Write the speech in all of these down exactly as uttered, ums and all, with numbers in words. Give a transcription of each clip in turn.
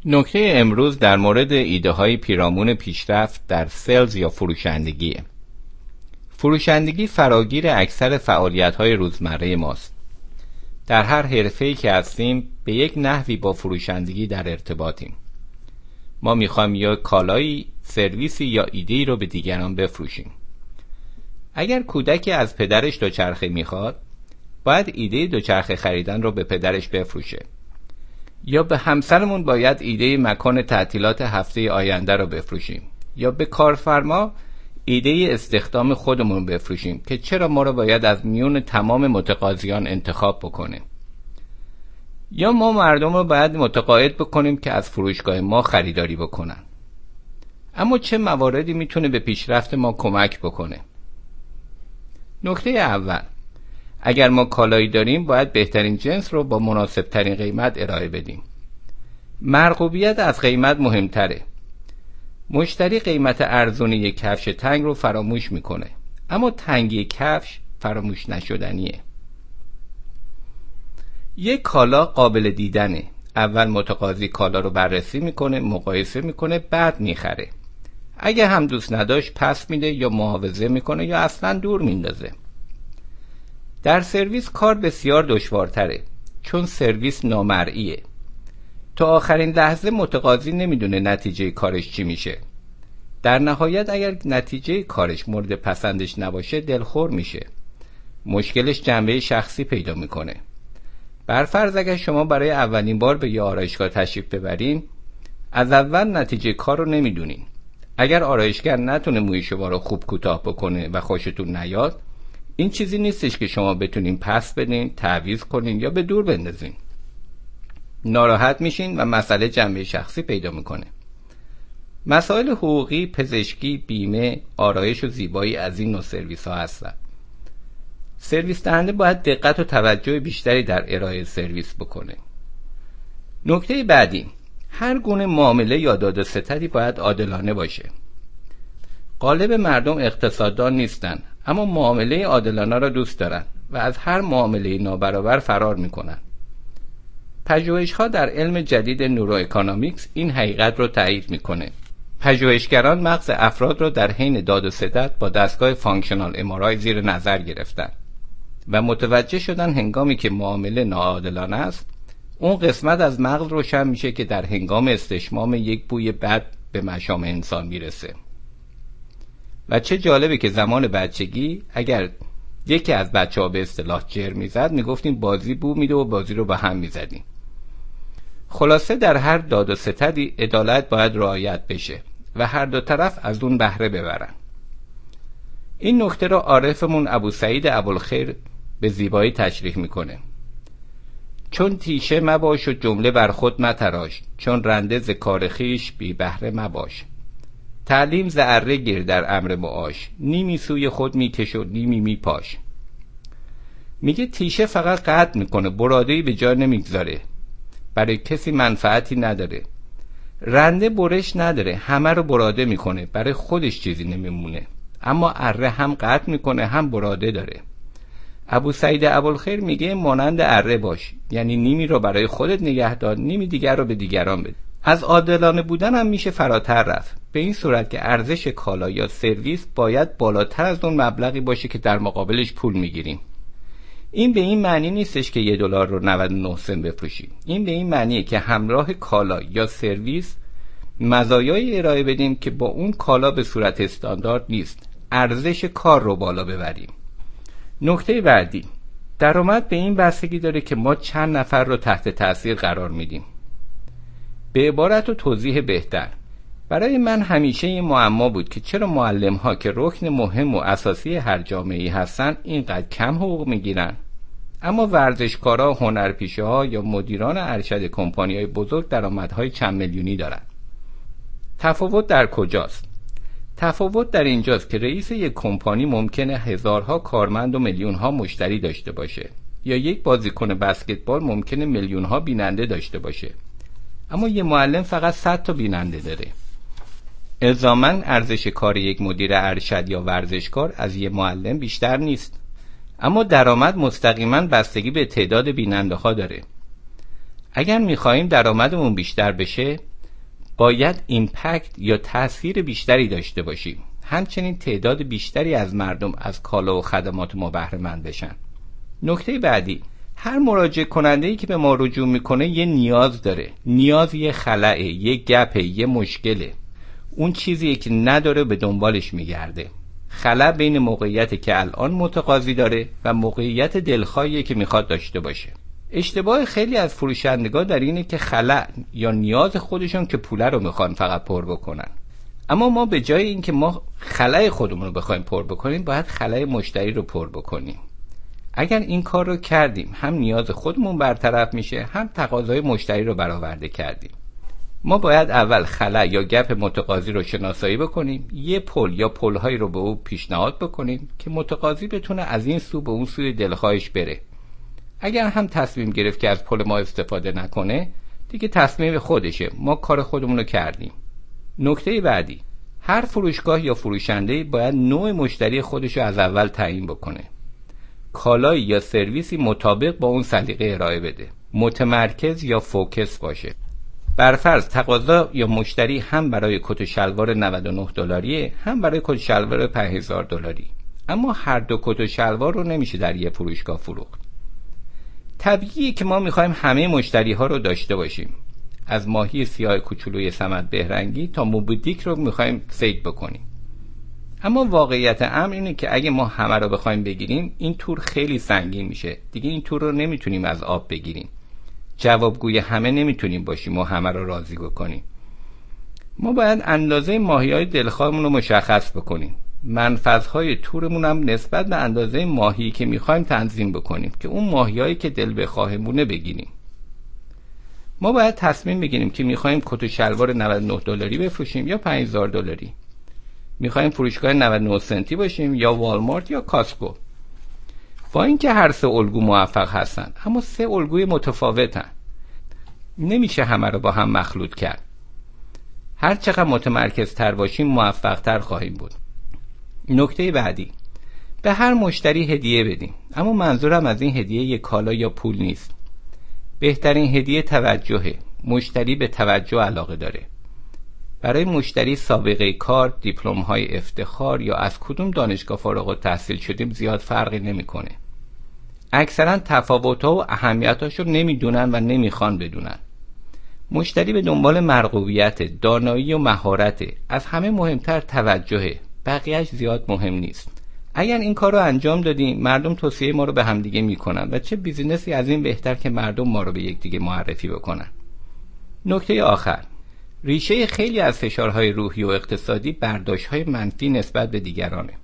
نکته امروز در مورد ایده های پیرامون پیشرفت در سلز یا فروشندگیه. فروشندگی فراگیر اکثر فعالیت های روزمره ماست. در هر حرفه‌ای که هستیم به یک نحوی با فروشندگی در ارتباطیم. ما میخوایم یا کالایی، سرویسی یا ایده‌ای رو به دیگران بفروشیم. اگر کودکی از پدرش دوچرخه میخواد، باید ایده دوچرخه خریدن رو به پدرش بفروشه. یا به همسرمون باید ایده مکان تعطیلات هفته آینده رو بفروشیم. یا به کارفرما ایده استخدام خودمون بفروشیم که چرا ما رو باید از میون تمام متقاضیان انتخاب بکنه. یا ما مردم رو باید متقاعد بکنیم که از فروشگاه ما خریداری بکنن. اما چه مواردی میتونه به پیشرفت ما کمک بکنه؟ نکته اول، اگر ما کالایی داریم باید بهترین جنس رو با مناسب ترین قیمت ارائه بدیم. مرغوبیت از قیمت مهمتره. مشتری قیمت ارزون یک کفش تنگ رو فراموش میکنه، اما تنگی کفش فراموش نشدنیه. یک کالا قابل دیدنه. اول متقاضی کالا رو بررسی میکنه، مقایسه میکنه، بعد میخره. اگه هم دوست نداشت پس میده یا معاوضه میکنه یا اصلا دور میندازه. در سرویس کار بسیار دشوارتره، چون سرویس نامرئیه. تا آخرین لحظه متقاضی نمیدونه نتیجه کارش چی میشه. در نهایت اگر نتیجه کارش مورد پسندش نباشه دلخور میشه. مشکلش جنبه شخصی پیدا میکنه. برفرض اگر شما برای اولین بار به یه آرایشگاه تشریف ببرین، از اول نتیجه کار رو نمیدونین. اگر آرایشگر نتونه موی شما رو خوب کوتاه بکنه و خوشتون نیاد، این چیزی نیستش که شما بتونین پس بدین، تعویض کنین یا به دور بندازین. ناراحت میشین و مسئله جنبه شخصی پیدا میکنه. مسائل حقوقی، پزشکی، بیمه، آرایش و زیبایی از این نوع سرویس ها هستن. سرویس دهنده باید دقت و توجه بیشتری در ارائه سرویس بکنه. نکته بعدی، هر گونه معامله یا داد و ستدی باید عادلانه باشه. غالب مردم اقتصاددان نیستن، اما معامله عادلانه را دوست دارن و از هر معامله نابرابر فرار میکنن. پژوهش‌ها در علم جدید نوروئکونومیکس این حقیقت رو تایید میکنه. پژوهشگران مغز افراد رو در حین داد و ستد با دستگاه فانکشنال ام آر آی زیر نظر گرفتن و متوجه شدن هنگامی که معامله ناعادلانه است، اون قسمت از مغز روشن میشه که در هنگام استشمام یک بوی بد به مشام انسان میرسه. و چه جالبه که زمان بچگی اگر یکی از بچه‌ها به اصطلاح جر میزد، میگفتیم بازی بو میده و بازی رو به هم میزدیم. خلاصه در هر داد و ستدی عدالت باید رعایت بشه و هر دو طرف از اون بهره ببرن. این نکته را عارفمون ابوسعید ابوالخیر به زیبایی تشریح میکنه. چون تیشه مباش و جمله بر خود متراش، چون رنده ز کار خویش بی بهره مباش. تعلیم ز اره گیر در امر معاش، نیمی سوی خود میکش و نیمی میپاش. میگه تیشه فقط قطع میکنه، براده‌ای به جا نمیگذاره، برای کسی منفعتی نداره. رنده برش نداره، همه رو براده میکنه، برای خودش چیزی نمیمونه. اما اره هم قطع میکنه هم براده داره. ابوسعید ابوالخیر میگه مانند اره باش، یعنی نیمی رو برای خودت نگه دار، نیمی دیگر رو به دیگران بده. از عادلانه بودن هم میشه فراتر رفت، به این صورت که ارزش کالا یا سرویس باید بالاتر از اون مبلغی باشه که در مقابلش پول میگیریم. این به این معنی نیستش که یه دلار رو نود و نه سنت بفروشیم. این به این معنیه که همراه کالا یا سرویس مزایایی ارائه بدیم که با اون کالا به صورت استاندارد نیست. ارزش کار رو بالا ببریم. نکته بعدی، درآمد به این بستگی داره که ما چند نفر رو تحت تأثیر قرار میدیم. به عبارت و توضیح بهتر، برای من همیشه این معما بود که چرا معلم ها که رکن مهم و اساسی هر جامعه‌ای هستن اینقدر کم حقوق میگیرن، اما ورزشکارا، هنرپیشه ها یا مدیران ارشد کمپانی‌های بزرگ درآمدهای چند میلیونی دارن. تفاوت در کجاست؟ تفاوت در اینجاست که رئیس یک کمپانی ممکنه هزارها کارمند و میلیون‌ها مشتری داشته باشه، یا یک بازیکن بسکتبال ممکنه میلیون‌ها بیننده داشته باشه، اما یه معلم فقط صد تا بیننده داره. الزاماً ارزش کار یک مدیر ارشد یا ورزشکار از یه معلم بیشتر نیست، اما درآمد مستقیما بستگی به تعداد بیننده ها داره. اگر میخواییم درآمدمون بیشتر بشه، باید ایمپکت یا تأثیر بیشتری داشته باشیم. همچنین تعداد بیشتری از مردم از کالا و خدمات ما بهره مند بشن. نکته بعدی، هر مراجعه کننده‌ای که به ما رجوع میکنه یه نیاز داره. نیاز یه خلأه، یه گپه، یه مشکله. اون چیزیه که نداره به دنبالش میگرده. خلأ بین موقعیتی که الان متقاضی داره و موقعیت دلخواهیه که میخواد داشته باشه. اشتباه خیلی از فروشندگان در اینه که خلأ یا نیاز خودشون که پوله رو میخوان فقط پر بکنن. اما ما به جای اینکه ما خلأ خودمون رو بخوایم پر بکنیم، باید خلأ مشتری رو پر بکنیم. اگر این کار رو کردیم، هم نیاز خودمون برطرف میشه، هم تقاضای مشتری رو برآورده کردیم. ما باید اول خلأ یا گپ متقاضی رو شناسایی بکنیم، یه پل یا پل‌هایی رو به او پیشنهاد بکنیم که متقاضی بتونه از این سو به اون سوی دلخواهش بره. اگر هم تصمیم گرفت که از پل ما استفاده نکنه، دیگه تصمیم خودشه. ما کار خودمون رو کردیم. نکته بعدی، هر فروشگاه یا فروشنده باید نوع مشتری خودش رو از اول تعیین بکنه. کالایی یا سرویسی مطابق با اون سلیقه ارائه بده. متمرکز یا فوکس باشه. برفرض تقاضا یا مشتری هم برای کت و شلوار نود و نه دلاریه، هم برای کت و شلوار پنج هزار دلاری. اما هر دو کت و شلوار رو نمیشه در یه فروشگاه فروخت. طبیعیه که ما میخوایم همه مشتری ها رو داشته باشیم. از ماهی سیاه کوچولوی صمد بهرنگی تا موبیدیک رو میخوایم صید بکنیم. اما واقعیت امر اینه که اگه ما همه رو بخوایم بگیریم، این تور خیلی سنگین میشه. دیگه این تور رو نمیتونیم از آب بگیریم. جوابگوی همه نمیتونیم باشیم و همه رو راضی بکنیم. ما باید اندازه ماهی‌های دلخواهمون رو مشخص بکنیم. منفذهای تورمون هم نسبت به اندازه ماهی که میخوایم تنظیم بکنیم که اون ماهیایی که دل بخواهمونه بگیریم. ما باید تصمیم بگیریم که میخوایم کت و شلوار نود و نه دلاری بفروشیم یا پنج هزار دلاری. میخوایم فروشگاه نود و نه سنتی باشیم یا والمارت یا کاسکو. با اینکه هر سه الگو موفق هستن، اما سه الگوی متفاوتن. نمیشه همه رو با هم مخلوط کرد. هر چقدر متمرکز تر باشیم موفق تر خواهیم بود. نکته بعدی، به هر مشتری هدیه بدیم. اما منظورم از این هدیه یک کالا یا پول نیست. بهترین هدیه توجهه. مشتری به توجه علاقه داره. برای مشتری سابقه کار، دیپلم‌های افتخار یا از کدوم دانشگاه فارغ التحصیل شدیم زیاد فرقی نمی‌کنه. اکثرا تفاوت‌ها و اهمیت‌هاشو نمی‌دونن و نمی‌خوان بدونن. مشتری به دنبال مرغوبیت، دانایی و مهارت. از همه مهمتر توجهه. بقیه‌اش زیاد مهم نیست. اگر این کار رو انجام دادیم، مردم توصیه ما رو به همدیگه میکنن و چه بیزینسی از این بهتر که مردم ما رو به یکدیگه معرفی بکنن. نکته آخر، ریشه خیلی از فشارهای روحی و اقتصادی برداشت‌های منفی نسبت به دیگرانه.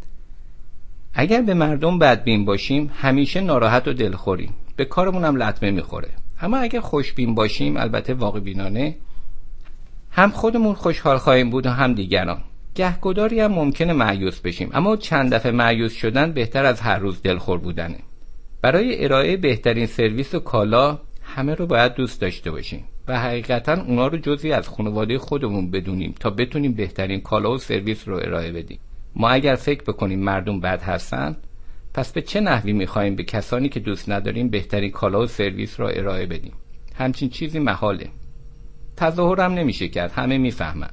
اگر به مردم بدبین باشیم، همیشه ناراحت و دلخوریم. به کارمون هم لطمه میخوره. اما اگر خوشبین باشیم، البته واقع بینانه، هم خودمون خوشحال خواهیم بود و هم دیگران. گهگداری هم ممکنه مایوس بشیم، اما چند دفعه مایوس شدن بهتر از هر روز دلخور بودنه. برای ارائه بهترین سرویس و کالا همه رو باید دوست داشته باشیم و حقیقتا اونا رو جزئی از خانواده خودمون بدونیم تا بتونیم بهترین کالا و سرویس رو ارائه بدیم. ما اگر فکر بکنیم مردم بد هستن، پس به چه نحوی میخوایم به کسانی که دوست نداریم بهترین کالا و سرویس رو ارائه بدیم؟ همچین چیزی محاله. تظاهر هم نمیشه کرد، همه میفهمن.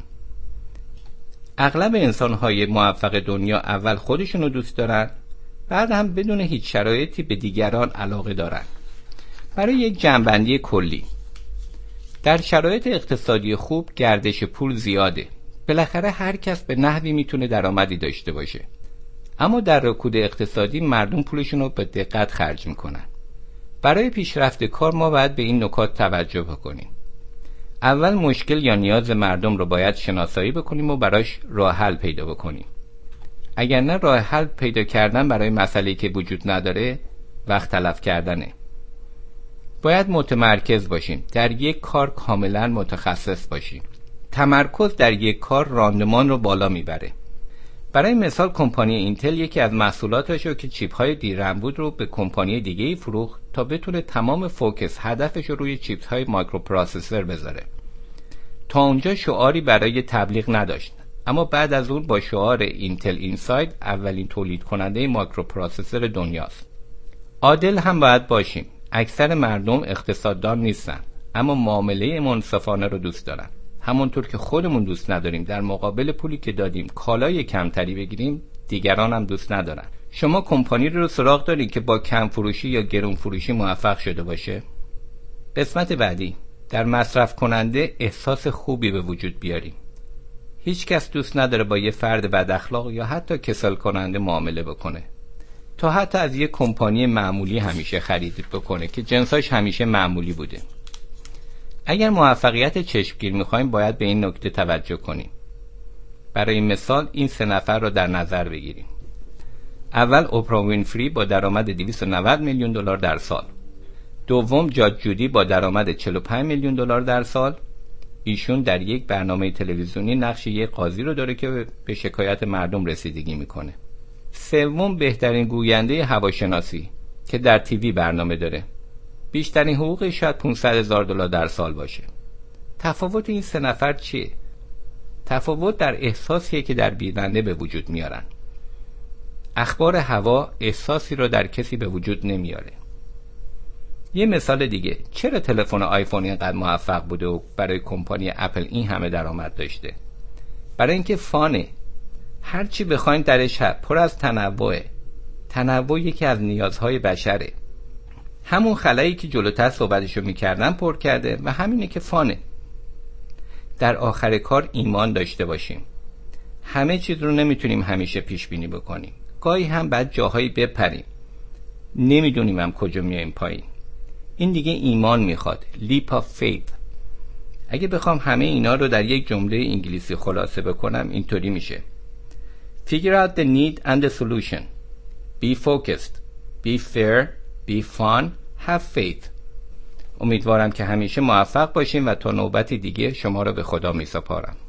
اغلب انسان‌های موفق دنیا اول خودشون رو دوست دارن، بعد هم بدون هیچ شرایطی به دیگران علاقه دارن. برای یک جمع‌بندی کلی، در شرایط اقتصادی خوب گردش پول زیاده. بالاخره هر کس به نحوی میتونه درآمدی داشته باشه. اما در رکود اقتصادی مردم پولشون رو به دقت خرج میکنن. برای پیشرفت کار ما باید به این نکات توجه بکنیم. اول مشکل یا نیاز مردم رو باید شناسایی بکنیم و براش راه حل پیدا بکنیم. اگر نه، راه حل پیدا کردن برای مسئله‌ای که وجود نداره وقت تلف کردنه. باید متمرکز باشیم، در یک کار کاملا متخصص باشیم. تمرکز در یک کار راندمان رو بالا میبره. برای مثال کمپانی اینتل یکی از محصولاتش رو که چیپ‌های دیررم بود رو به کمپانی دیگه‌ای فروخت تا بتونه تمام فوکس هدفش رو روی چیپ‌های مایکروپروسسور بذاره. تا اونجا شعاری برای تبلیغ نداشت، اما بعد از اون با شعار اینتل اینساید اولین تولید کننده مایکروپروسسور دنیاست. عادل هم باید باشیم. اکثر مردم اقتصاددان نیستن، اما معامله منصفانه رو دوست دارن. همونطور که خودمون دوست نداریم در مقابل پولی که دادیم کالای کمتری بگیریم، دیگران هم دوست ندارن. شما کمپانی رو سراغ دارید که با کم فروشی یا گرون فروشی موفق شده باشه؟ قسمت بعدی، در مصرف کننده احساس خوبی به وجود بیاریم. هیچ کس دوست نداره با یه فرد بد اخلاق یا حتی کسل کننده معامله بکنه. تا حتی از یه کمپانی معمولی همیشه خرید بکنه که جنساش همیشه معمولی بوده. اگر موفقیت چشمگیر می‌خوایم باید به این نکته توجه کنیم. برای این مثال این سه نفر رو در نظر بگیریم. اول اوپرا وینفری با درآمد دویست و نود میلیون دلار در سال. دوم جاج جودی با درآمد چهل و پنج میلیون دلار در سال. ایشون در یک برنامه تلویزیونی نقش یک قاضی رو داره که به شکایت مردم رسیدگی میکنه. سوم بهترین گوینده هواشناسی که در تیوی برنامه داره. بیشترین حقوق شاید پانصد هزار دلار در سال باشه. تفاوت این سه نفر چیه؟ تفاوت در احساسیه که در بیننده به وجود میارن. اخبار هوا احساسی رو در کسی به وجود نمیاره. یه مثال دیگه، چرا تلفن آیفون اینقدر موفق بوده و برای کمپانی اپل این همه درآمد داشته؟ برای اینکه فانه. هر چی بخواین درش هست، پر از تنوعه. تنوع یکی از نیازهای بشره. همون خلایی که جلوتر صحبتشو میکردم پر کرده و همینه که فانه. در آخر کار ایمان داشته باشیم. همه چیز رو نمیتونیم همیشه پیش بینی بکنیم. گاهی هم بعد جاهایی بپریم. نمیدونیم هم کجا میایم پایین. این دیگه ایمان میخواد. leap of faith. اگه بخوام همه اینا رو در یک جمله انگلیسی خلاصه بکنم اینطوری میشه. Figure out the need and the solution. Be focused. Be fair. Be fun. Have faith. امیدوارم که همیشه موفق باشیم و تا نوبتی دیگه شما رو به خدا میسپارم.